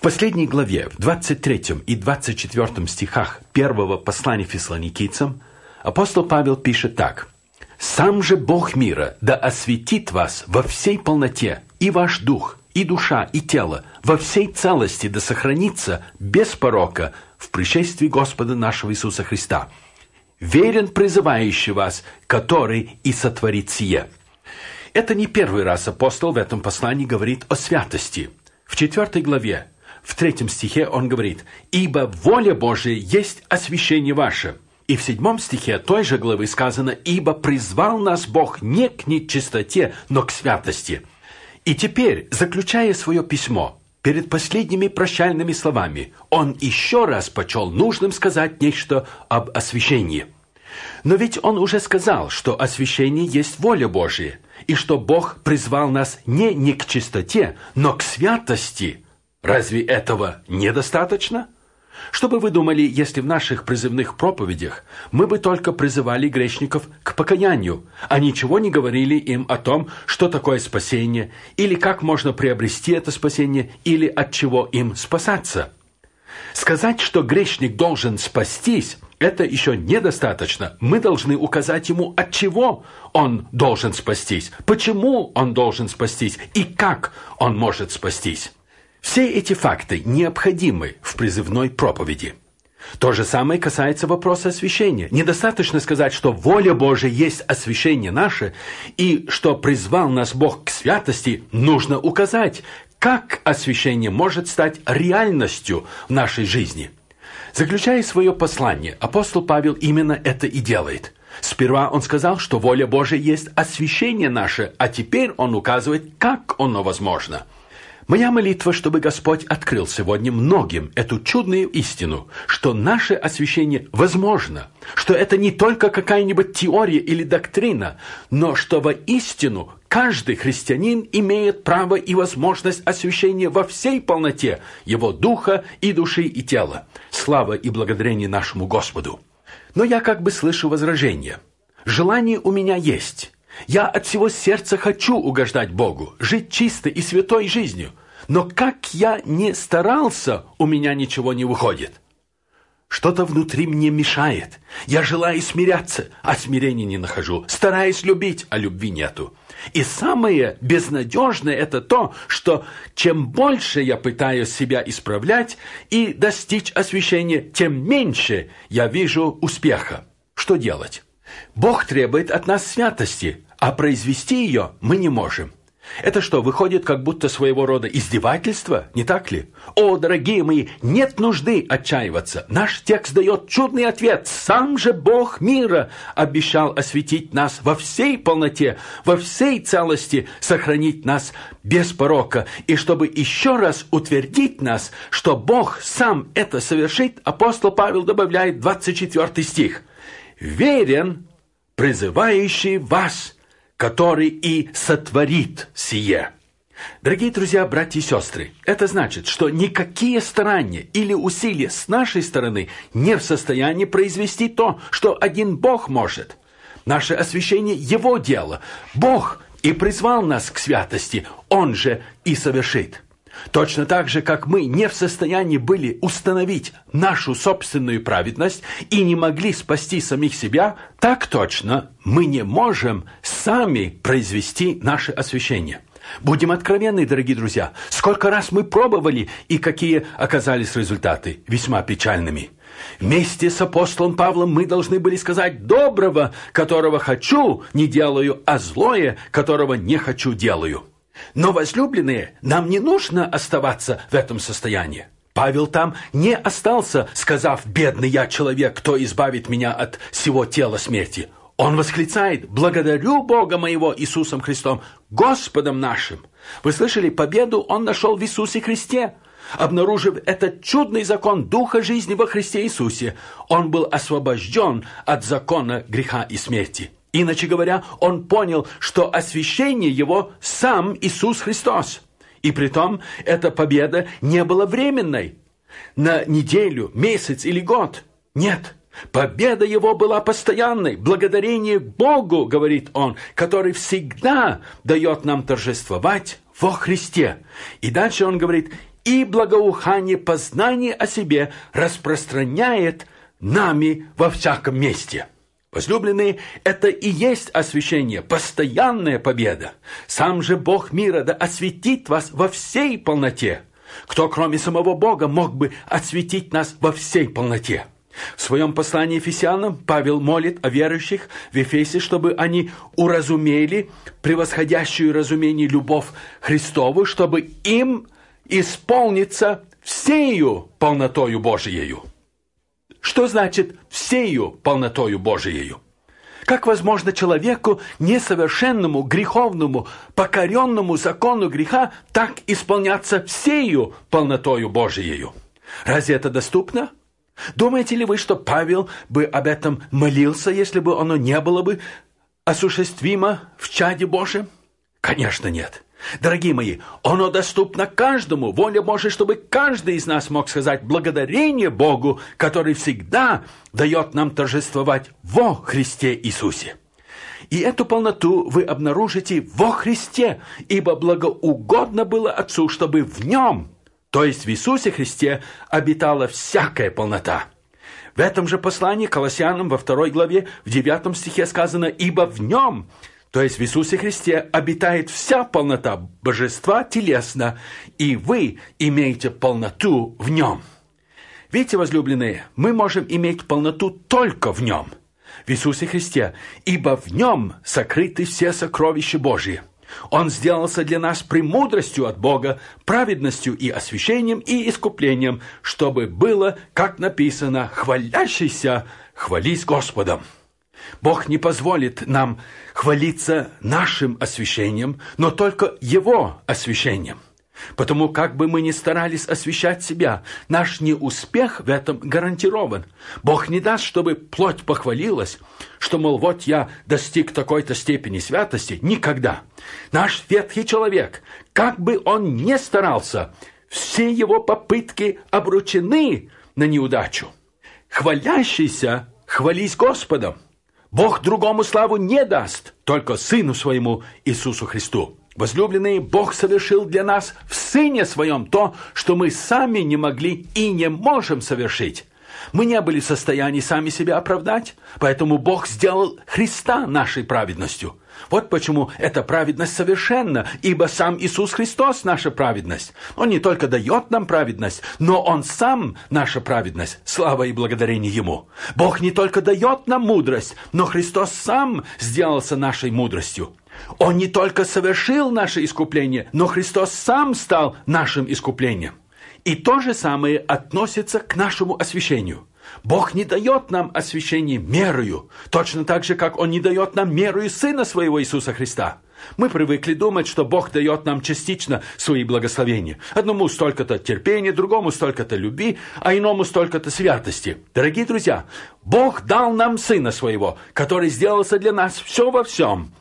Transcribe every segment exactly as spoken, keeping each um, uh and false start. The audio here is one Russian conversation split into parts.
последней главе, в двадцать третьем и двадцать четвёртом стихах первого послания Фессалоникийцам, апостол Павел пишет так: «Сам же Бог мира да осветит вас во всей полноте, и ваш дух, и душа, и тело, во всей целости да сохранится без порока в пришествии Господа нашего Иисуса Христа. Верен призывающий вас, который и сотворит сие». Это не первый раз апостол в этом послании говорит о святости. В четвёртой главе, в третьем стихе он говорит: «Ибо воля Божия есть освящение ваше». И в седьмом стихе той же главы сказано: «Ибо призвал нас Бог не к нечистоте, но к святости». И теперь, заключая свое письмо, перед последними прощальными словами, он еще раз почел нужным сказать нечто об освящении. Но ведь он уже сказал, что освящение есть воля Божия, и что Бог призвал нас не, не к чистоте, но к святости. Разве этого недостаточно? Что бы вы думали, если в наших призывных проповедях мы бы только призывали грешников к покаянию, а ничего не говорили им о том, что такое спасение, или как можно приобрести это спасение, или от чего им спасаться? Сказать, что грешник должен спастись, это еще недостаточно. Мы должны указать ему, от чего он должен спастись, почему он должен спастись и как он может спастись. Все эти факты необходимы в призывной проповеди. То же самое касается вопроса освящения. Недостаточно сказать, что воля Божия есть освящение наше, и что призвал нас Бог к святости. Нужно указать, как освящение может стать реальностью в нашей жизни. Заключая свое послание, апостол Павел именно это и делает. Сперва он сказал, что воля Божия есть освящение наше, а теперь он указывает, как оно возможно. Моя молитва, чтобы Господь открыл сегодня многим эту чудную истину, что наше освящение возможно, что это не только какая-нибудь теория или доктрина, но что воистину каждый христианин имеет право и возможность освящения во всей полноте его духа и души и тела. Слава и благодарение нашему Господу. Но я как бы слышу возражение. Желание у меня есть. Я от всего сердца хочу угождать Богу, жить чистой и святой жизнью. Но как я не старался, у меня ничего не выходит. Что-то внутри мне мешает. Я желаю смиряться, а смирения не нахожу. Стараюсь любить, а любви нету. И самое безнадежное это то, что чем больше я пытаюсь себя исправлять и достичь освящения, тем меньше я вижу успеха. Что делать? Бог требует от нас святости, а произвести ее мы не можем. Это что, выходит как будто своего рода издевательство, не так ли? О, дорогие мои, нет нужды отчаиваться. Наш текст дает чудный ответ. Сам же Бог мира обещал осветить нас во всей полноте, во всей целости, сохранить нас без порока. И чтобы еще раз утвердить нас, что Бог сам это совершит, апостол Павел добавляет двадцать четвёртый стих. «Верен призывающий вас, который и сотворит сие». Дорогие друзья, братья и сестры, это значит, что никакие старания или усилия с нашей стороны не в состоянии произвести то, что один Бог может. Наше освящение – Его дело. Бог и призвал нас к святости, Он же и совершит. Точно так же, как мы не в состоянии были установить нашу собственную праведность и не могли спасти самих себя, так точно мы не можем сами произвести наше освящение. Будем откровенны, дорогие друзья, сколько раз мы пробовали и какие оказались результаты, весьма печальными. Вместе с апостолом Павлом мы должны были сказать: «Доброго, которого хочу, не делаю, а злое, которого не хочу, делаю». Но, возлюбленные, нам не нужно оставаться в этом состоянии. Павел там не остался, сказав: «Бедный я человек, кто избавит меня от сего тела смерти». Он восклицает: «Благодарю Бога моего Иисусом Христом, Господом нашим». Вы слышали, победу он нашел в Иисусе Христе. Обнаружив этот чудный закон Духа жизни во Христе Иисусе, он был освобожден от закона греха и смерти. Иначе говоря, он понял, что освящение его сам Иисус Христос. И притом эта победа не была временной, на неделю, месяц или год. Нет, победа его была постоянной, благодарение Богу, говорит он, который всегда дает нам торжествовать во Христе. И дальше он говорит: и благоухание познания о себе распространяет нами во всяком месте». Возлюбленные, это и есть освящение, постоянная победа. Сам же Бог мира да осветит вас во всей полноте. Кто, кроме самого Бога, мог бы осветить нас во всей полноте? В своем послании Ефесянам Павел молит о верующих в Ефесе, чтобы они уразумели превосходящую разумение любовь Христову, чтобы им исполниться всею полнотою Божиею. Что значит «всею полнотою Божиею»? Как возможно человеку, несовершенному, греховному, покоренному закону греха, так исполняться всею полнотою Божиею? Разве это доступно? Думаете ли вы, что Павел бы об этом молился, если бы оно не было бы осуществимо в чаде Божьем? Конечно, нет. Дорогие мои, оно доступно каждому. Воля Божия, чтобы каждый из нас мог сказать благодарение Богу, который всегда дает нам торжествовать во Христе Иисусе. И эту полноту вы обнаружите во Христе, ибо благоугодно было Отцу, чтобы в Нем, то есть в Иисусе Христе, обитала всякая полнота. В этом же послании Колоссянам во второй главе, в девятом стихе сказано: «Ибо в Нем, то есть в Иисусе Христе, обитает вся полнота божества телесно, и вы имеете полноту в Нем». Видите, возлюбленные, мы можем иметь полноту только в Нем, в Иисусе Христе, ибо в Нем сокрыты все сокровища Божьи. Он сделался для нас премудростью от Бога, праведностью и освящением и искуплением, чтобы было, как написано: «Хвалящийся, хвались Господом». Бог не позволит нам хвалиться нашим освящением, но только Его освящением. Потому как бы мы ни старались освящать себя, наш неуспех в этом гарантирован. Бог не даст, чтобы плоть похвалилась, что, мол, вот я достиг такой-то степени святости. Никогда. Наш ветхий человек, как бы он ни старался, все его попытки обречены на неудачу. Хвалящийся, хвались Господом. Бог другому славу не даст, только Сыну Своему Иисусу Христу. Возлюбленные, Бог совершил для нас в Сыне Своем то, что мы сами не могли и не можем совершить. Мы не были в состоянии сами себя оправдать, поэтому Бог сделал Христа нашей праведностью. Вот почему эта праведность совершенна, ибо сам Иисус Христос наша праведность. Он не только дает нам праведность, но Он сам наша праведность. Слава и благодарение Ему. Бог не только дает нам мудрость, но Христос сам сделался нашей мудростью. Он не только совершил наше искупление, но Христос сам стал нашим искуплением. И то же самое относится к нашему освящению. Бог не дает нам освящение мерою, точно так же, как Он не дает нам мерою Сына Своего Иисуса Христа. Мы привыкли думать, что Бог дает нам частично свои благословения. Одному столько-то терпения, другому столько-то любви, а иному столько-то святости. Дорогие друзья, Бог дал нам Сына Своего, который сделался для нас все во всем.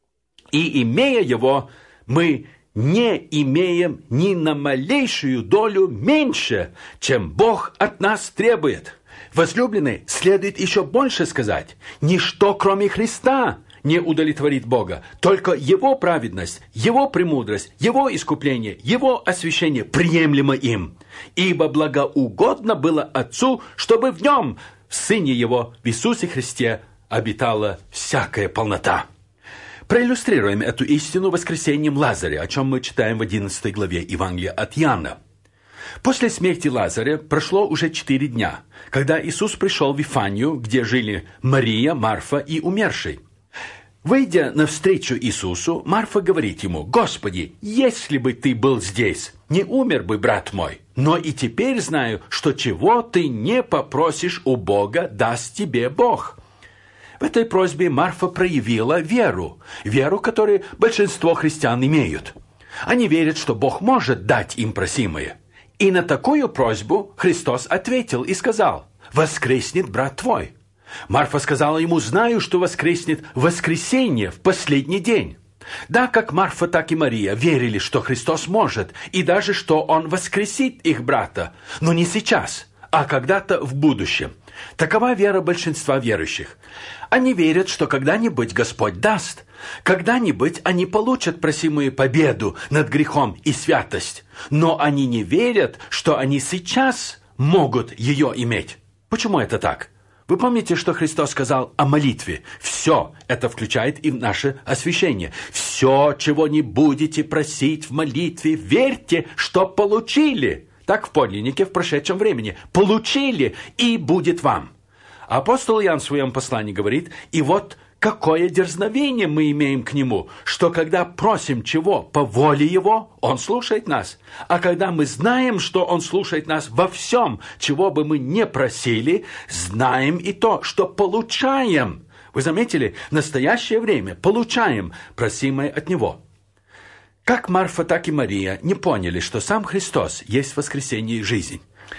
И, имея Его, мы не имеем ни на малейшую долю меньше, чем Бог от нас требует. Возлюбленные, следует еще больше сказать: ничто, кроме Христа, не удовлетворит Бога. Только Его праведность, Его премудрость, Его искупление, Его освящение приемлемо им. Ибо благоугодно было Отцу, чтобы в Нем, в Сыне Его, в Иисусе Христе, обитала всякая полнота. Проиллюстрируем эту истину воскресением Лазаря, о чем мы читаем в одиннадцатой главе Евангелия от Иоанна. После смерти Лазаря прошло уже четыре дня, когда Иисус пришел в Вифанию, где жили Мария, Марфа и умерший. Выйдя навстречу Иисусу, Марфа говорит Ему: «Господи, если бы Ты был здесь, не умер бы брат мой. Но и теперь знаю, что чего Ты не попросишь у Бога, даст Тебе Бог». В этой просьбе Марфа проявила веру, веру, которую большинство христиан имеют. Они верят, что Бог может дать им просимое. И на такую просьбу Христос ответил и сказал: «Воскреснет брат твой». Марфа сказала ему: «Знаю, что воскреснет в воскресенье, в последний день». Да, как Марфа, так и Мария верили, что Христос может, и даже что Он воскресит их брата, но не сейчас, а когда-то в будущем. Такова вера большинства верующих. Они верят, что когда-нибудь Господь даст, Когда-нибудь они получат просимую победу над грехом и святость, но они не верят, что они сейчас могут ее иметь. Почему это так? Вы помните, что Христос сказал о молитве? Все это включает и наше освящение. Все, чего не будете просить в молитве, верьте, что получили. Так в подлиннике в прошедшем времени. Получили, и будет вам. Апостол Иоанн в своем послании говорит, и вот какое дерзновение мы имеем к Нему, что когда просим чего по воле Его, Он слушает нас. А когда мы знаем, что Он слушает нас во всем, чего бы мы не просили, знаем и то, что получаем. Вы заметили, в настоящее время получаем просимое от Него. Как Марфа, так и Мария не поняли, что сам Христос есть воскресение и жизнь.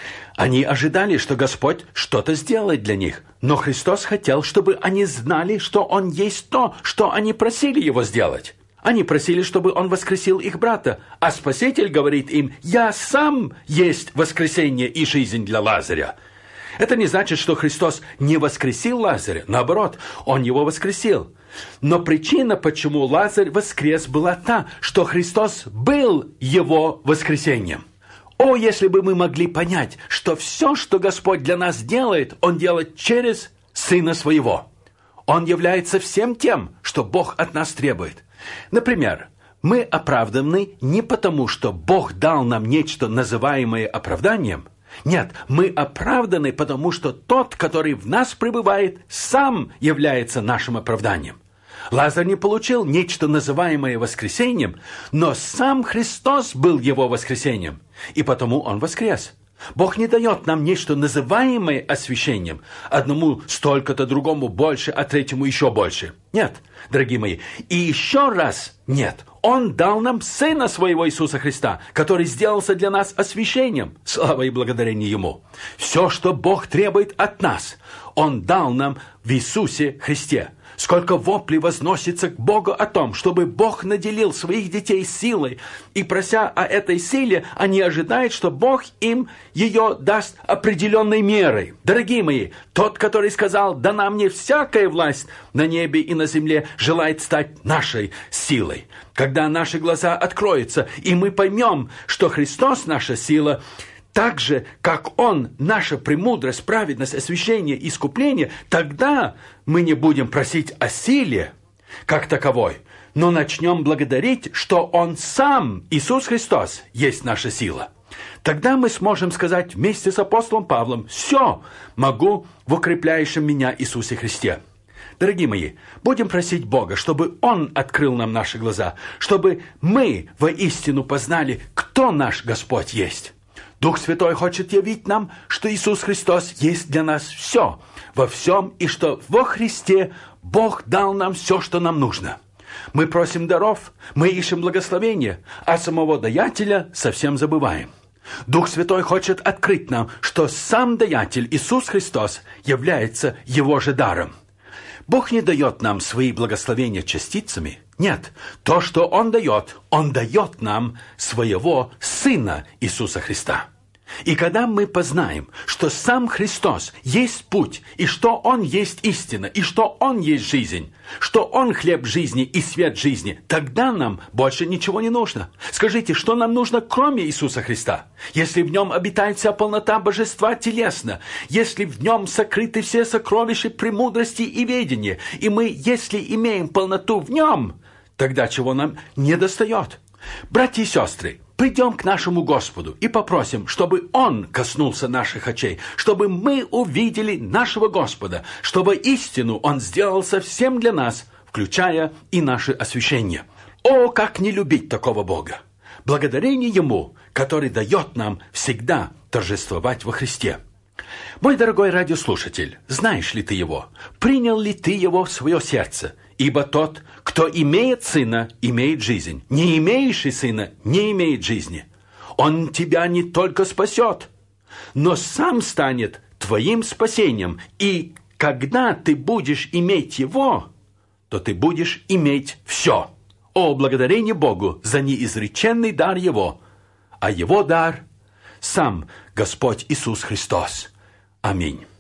Они ожидали, что Господь что-то сделает для них, но Христос хотел, чтобы они знали, что Он есть то, что они просили Его сделать. Они просили, чтобы Он воскресил их брата, а Спаситель говорит им: «Я сам есть воскресение и жизнь для Лазаря». Это не значит, что Христос не воскресил Лазаря, наоборот, Он его воскресил. Но причина, почему Лазарь воскрес, была та, что Христос был его воскресением. О, если бы мы могли понять, что все, что Господь для нас делает, Он делает через Сына Своего. Он является всем тем, что Бог от нас требует. Например, мы оправданы не потому, что Бог дал нам нечто, называемое оправданием. Нет, мы оправданы, потому что тот, который в нас пребывает, сам является нашим оправданием. Лазарь не получил нечто, называемое воскресением, но сам Христос был его воскресением, и потому он воскрес. Бог не дает нам нечто, называемое освящением, одному столько-то, другому больше, а третьему еще больше. Нет, дорогие мои, и еще раз нет. Он дал нам Сына Своего Иисуса Христа, который сделался для нас освящением. Слава и благодарение Ему. Все, что Бог требует от нас, Он дал нам в Иисусе Христе. Сколько воплей возносится к Богу о том, чтобы Бог наделил своих детей силой, и прося о этой силе, они ожидают, что Бог им ее даст определенной мерой. Дорогие мои, тот, который сказал: «Дана мне всякая власть на небе и на земле», желает стать нашей силой. Когда наши глаза откроются, и мы поймем, что Христос наша сила, так же, как Он, наша премудрость, праведность, освящение, искупление, тогда мы не будем просить о силе как таковой, но начнем благодарить, что Он сам, Иисус Христос, есть наша сила. Тогда мы сможем сказать вместе с апостолом Павлом: «Все могу в укрепляющем меня Иисусе Христе». Дорогие мои, будем просить Бога, чтобы Он открыл нам наши глаза, чтобы мы воистину познали, кто наш Господь есть. Дух Святой хочет явить нам, что Иисус Христос есть для нас все, во всем, и что во Христе Бог дал нам все, что нам нужно. Мы просим даров, мы ищем благословения, а самого даятеля совсем забываем. Дух Святой хочет открыть нам, что сам даятель Иисус Христос является Его же даром. Бог не дает нам свои благословения частицами. Нет, то, что Он дает, Он дает нам своего Сына Иисуса Христа. И когда мы познаем, что сам Христос есть путь, и что Он есть истина, и что Он есть жизнь, что Он хлеб жизни и свет жизни, тогда нам больше ничего не нужно. Скажите, что нам нужно, кроме Иисуса Христа? Если в Нем обитает вся полнота божества телесно, если в Нем сокрыты все сокровища премудрости и ведения, и мы, если имеем полноту в Нем, тогда чего нам не достает? Братья и сестры, придем к нашему Господу и попросим, чтобы Он коснулся наших очей, чтобы мы увидели нашего Господа, чтобы истину Он сделал совсем для нас, включая и наше освящение. О, как не любить такого Бога! Благодарение Ему, который дает нам всегда торжествовать во Христе. Мой дорогой радиослушатель, знаешь ли ты Его? Принял ли ты Его в свое сердце? Ибо тот, кто имеет Сына, имеет жизнь. Не имеющий Сына, не имеет жизни. Он тебя не только спасет, но сам станет твоим спасением. И когда ты будешь иметь Его, то ты будешь иметь все. О, благодарение Богу за неизреченный дар Его, а Его дар – сам Господь Иисус Христос. Аминь.